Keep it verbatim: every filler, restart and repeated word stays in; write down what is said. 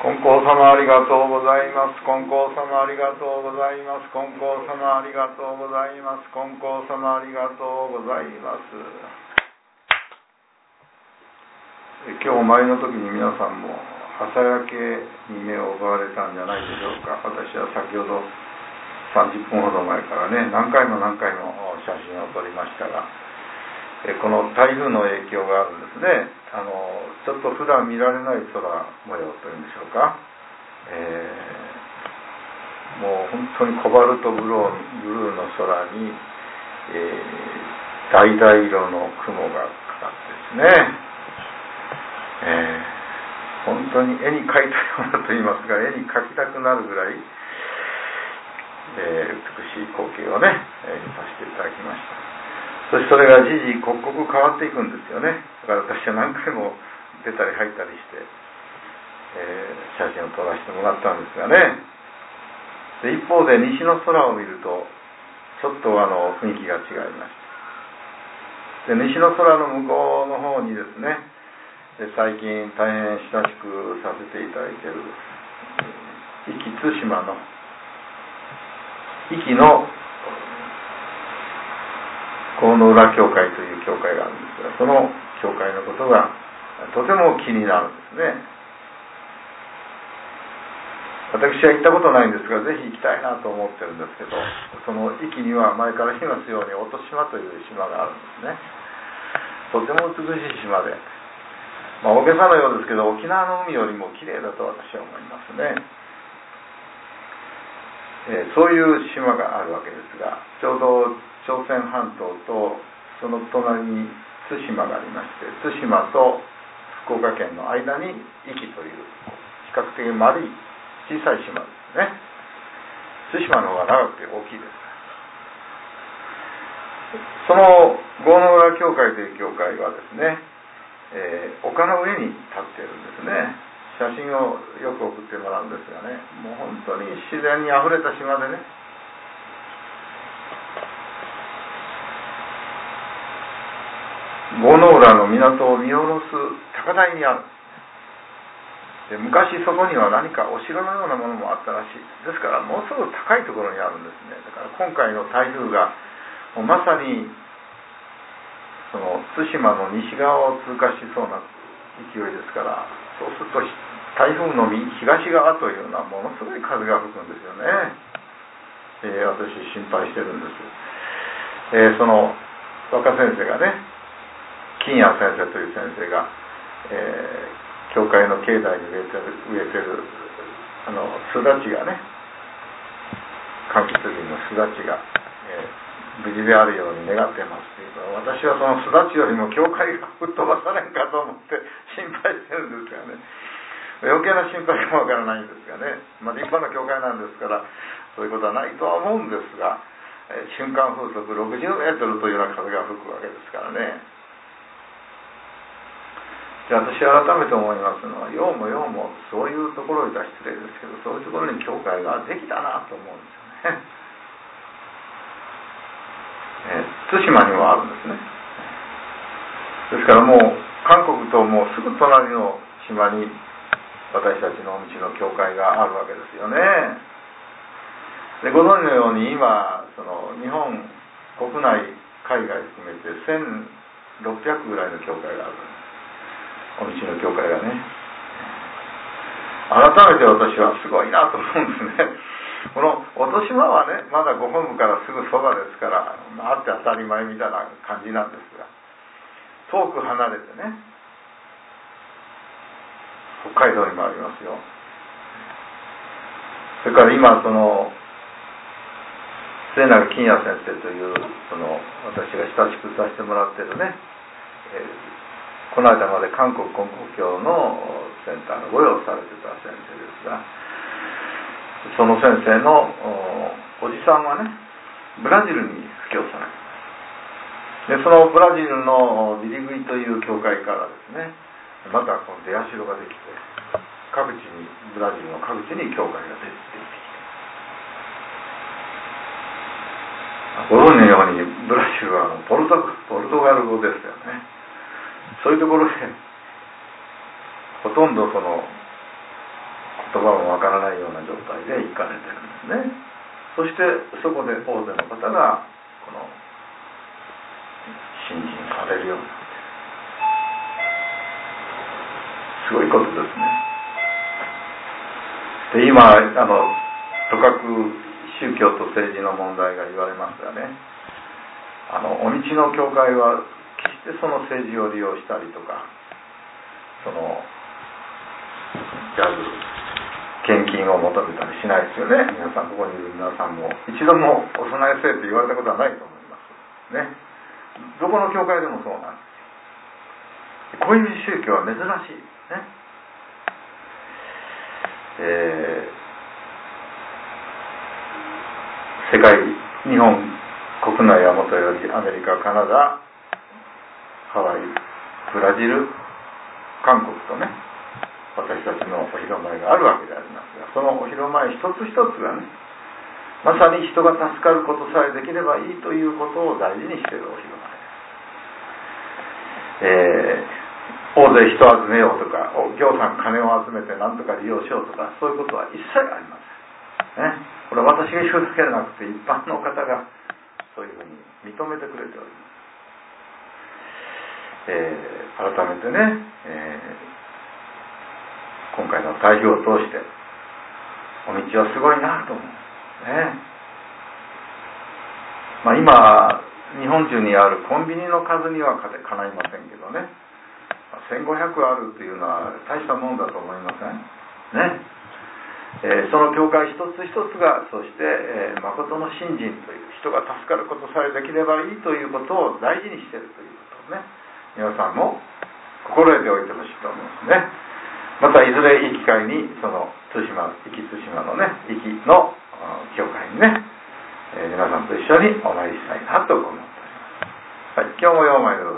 金光様ありがとうございます。金光様ありがとうございます。金光様ありがとうございます。金光様ありがとうございます。今日お参りの時に皆さんも朝焼けに目を奪われたんじゃないでしょうか。私は先ほどさんじゅっぷんほど前からね、何回も何回も写真を撮りましたが、この台風の影響があるんですね。あのちょっと普段見られない空模様というんでしょうか、えー、もう本当にコバルトブルー、ブルーの空に、えー、橙色の雲がかかってですね、えー、本当に絵に描いたようなと言いますか、絵に描きたくなるぐらい、えー、美しい光景をね、えー、見させていただきました。そしてそれが時々刻々変わっていくんですよね。だから私は何回も出たり入ったりして、えー、写真を撮らせてもらったんですがね。で一方で西の空を見るとちょっとあの雰囲気が違いました。で西の空の向こうの方にですね、で最近大変親しくさせていただいている壱岐対馬の壱岐の河野浦教会という教会があるんですが、その教会のことがとても気になるんですね。私は行ったことないんですが、ぜひ行きたいなと思ってるんですけど、その壱岐には前から言いますように音島という島があるんですね。とても美しい島で、まあ、大げさのようですけど沖縄の海よりも綺麗だと私は思いますね。えー、そういう島があるわけですが、ちょうど朝鮮半島とその隣に対馬がありまして、対馬と福岡県の間に壱岐という比較的丸い小さい島ですね。対馬の方が長くて大きいです。その郷野浦教会という教会はですね、えー、丘の上に立っているんですね。写真をよく送ってもらうんですがね、もう本当に自然にあふれた島でね、郷野浦の港を見下ろす高台にある。で昔そこには何かお城のようなものもあったらしい。ですからもうすぐ高いところにあるんですね。だから今回の台風がもうまさにその対馬の西側を通過しそうな勢いですから、そうすると台風の東側というのはものすごい風が吹くんですよね。えー、私心配してるんです。えー、その若先生がね、金谷先生という先生が、えー、教会の境内に植えてる、植えてるあの巣立ちがね、柑橘類の巣立ちが、えー、無事であるように願ってますというのは、私はその巣立ちよりも教会が吹っ飛ばされんかと思って心配してるんですがね、余計な心配かもわからないんですがね、まあ、立派な教会なんですからそういうことはないとは思うんですが、えー、瞬間風速ろくじゅうメートルというような風が吹くわけですからね。じゃあ私改めて思いますのは、ようもようもそういうところを言ったら失礼ですけど、そういうところに教会ができたなと思うんですよね。えー、対馬にもあるんですね。ですからもう韓国ともうすぐ隣の島に私たちのお道の教会があるわけですよね。でご存知のように今その日本国内海外含めてせんろっぴゃくぐらいの教会があるんです。お道の教会がね、改めて私はすごいなと思うんですね。この音島はね、まだご本部からすぐそばですから、あって当たり前みたいな感じなんですが、遠く離れてね、北海道にもありますよ。それから今その末永金谷先生というその私が親しくさせてもらってるね、えーこの間まで韓国根高教のセンターの御用されてた先生ですが、その先生の お, おじさんはね、ブラジルに布教されて、でそのブラジルのビリグイという教会からですね、またこの出社ができて、各地にブラジルの各地に教会が出てきて、ご存知のようにブラジルはポルト、ポルトガル語ですよね。そういうところでほとんどその言葉もわからないような状態で行かれてるんですね。そしてそこで大勢の方がこの信心されるようになってすごいことですね。で今あのとかく宗教と政治の問題が言われますがね、あのお道の教会は決してその政治を利用したりとか、そのジャズ献金を求めたりしないですよね。皆さん、ここにいる皆さんも一度もお供えせえと言われたことはないと思いますね。どこの教会でもそうなんです。こういう宗教は珍しいね。えー、世界日本国内はもとよりアメリカ、カナダ、ハワイ、ブラジル、韓国とね、私たちのお披露目があるわけでありますが、そのお披露目一つ一つがね、まさに人が助かることさえできればいいということを大事にしているお披露目です。えー大勢人を集めようとか、行さん金を集めて何とか利用しようとか、そういうことは一切ありません、ね、これは私が言うだけでなくて一般の方がそういうふうに認めてくれております、えー、改めてね、えー、今回の代表を通してお道はすごいなと思う、ね、まあ今日本中にあるコンビニの数にはかないませんけどね、せんごひゃくあるというのは大したもんだと思いませんね、えー、その教会一つ一つがそして、えー、誠の信心という人が助かることさえできればいいということを大事にしているということをね、皆さんも心得ておいてほしいと思いますね。またいずれいい機会にその対馬壱岐対馬のね壱岐の教会にね、えー、皆さんと一緒にお参りしたいなと思っております。はい、今日もようお参り